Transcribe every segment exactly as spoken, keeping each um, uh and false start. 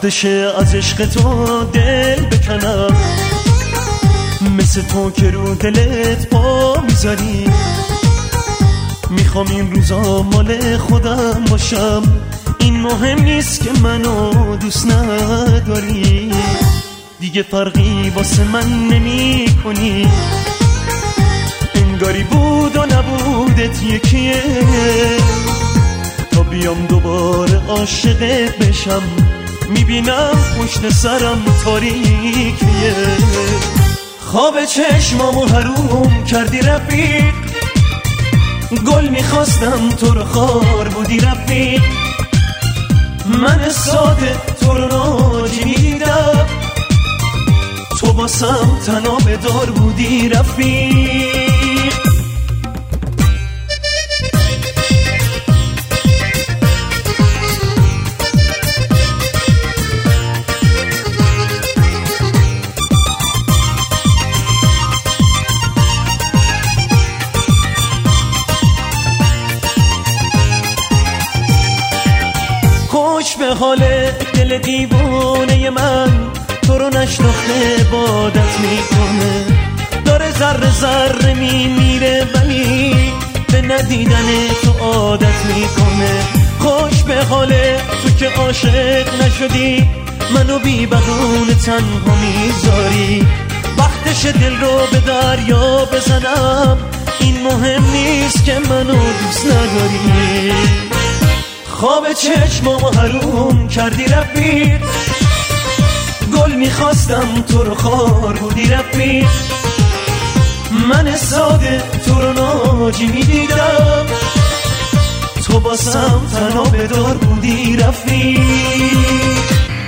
وقتشه از عشق تو دل بکنم، مثل تو که رو دلت پا میذاری. میخوام این روزا مال خودم باشم، این مهم نیست که منو دوست نداری. دیگه فرقی واسه من نمی کنی، انگاری بود و نبودت یکیه. تا بیام دوباره عاشقت بشم، میبینم پشت سرم تاریکیه. خواب چشمامو حروم کردی رفیق، گل میخواستم تو رو خار بودی رفیق. من ساده تو رو ناجی میدیدم، تو باسم تنها به دار بودی رفیق. خوش به حال دل دیوانه من، تو رو نشناخته عبادت میکنه. داره ذره ذره میمیره ولی به ندیدن تو عادت میکنه. خوش به حال تو که عاشق نشدی، منو بی بهونه تنها میذاری. وقتش دل رو به دریا بزنم، این مهم نیست که منو دوست نداری. خواب چشمامو حروم کردی رفیق، گل میخواستم تو رو خار بودی رفیق. من ساده تو رو ناجی میدیدم، تو باسم تنها به دار بودی رفیق.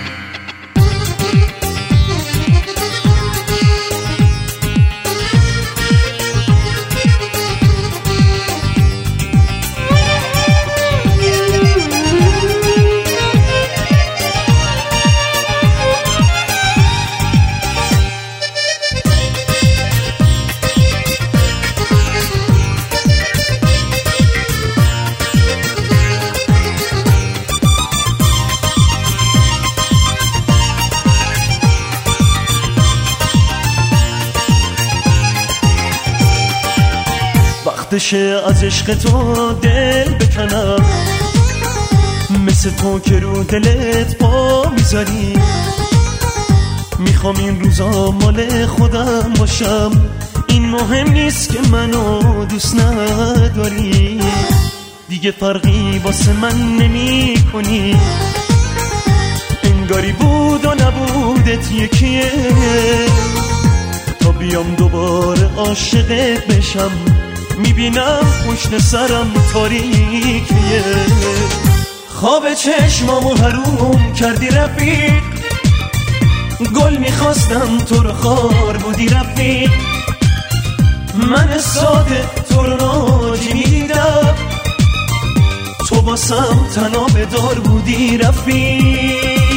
وقتشه از عشق تو دل بکنم، مثل تو که رو دلت پا میذاری. میخوام این روزا مال خودم باشم، این مهم نیست که منو دوست نداری. دیگه فرقی واسه من نمی کنی، انگاری بود و نبودت یکیه. تا بیام دوباره عاشقت بشم، میبینم پشت سرم تاریکیه. خواب چشمامو حروم کردی رفیق، گل میخواستم تو رو خار بودی رفیق. من ساده تو رو ناجی میدیدم، تو باسم تنها به دار بودی رفیق.